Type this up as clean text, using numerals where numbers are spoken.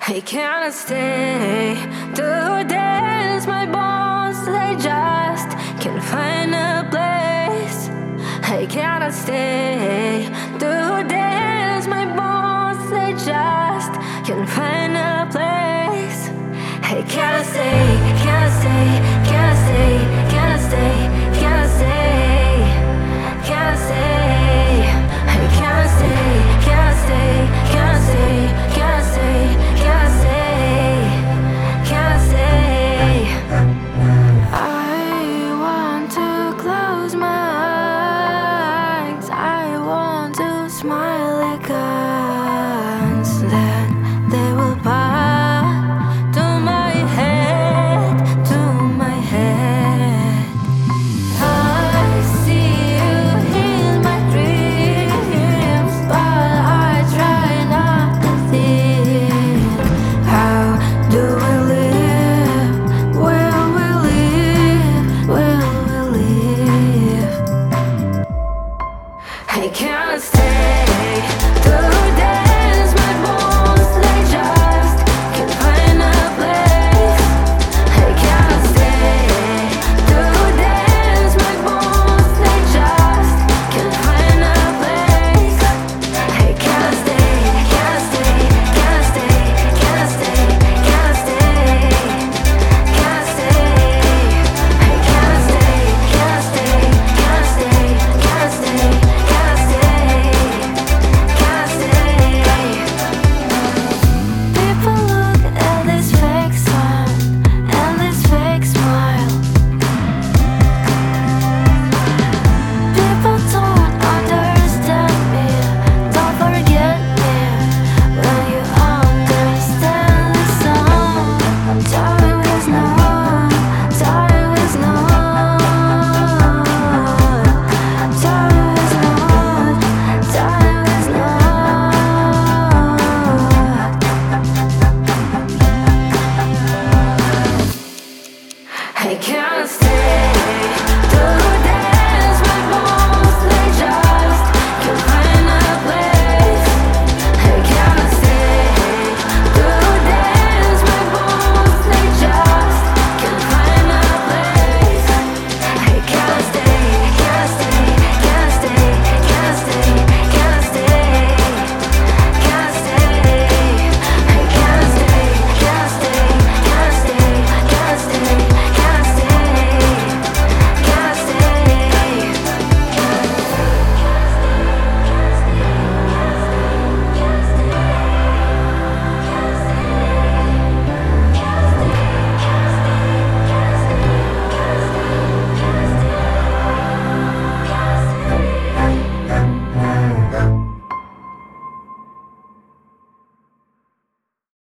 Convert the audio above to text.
I cannot stay to dance. My bones, they just can't find a place. I cannot stay to dance. My bones, they just can't find a place. I cannot stay, cannot stay, cannot stay, cannot stay.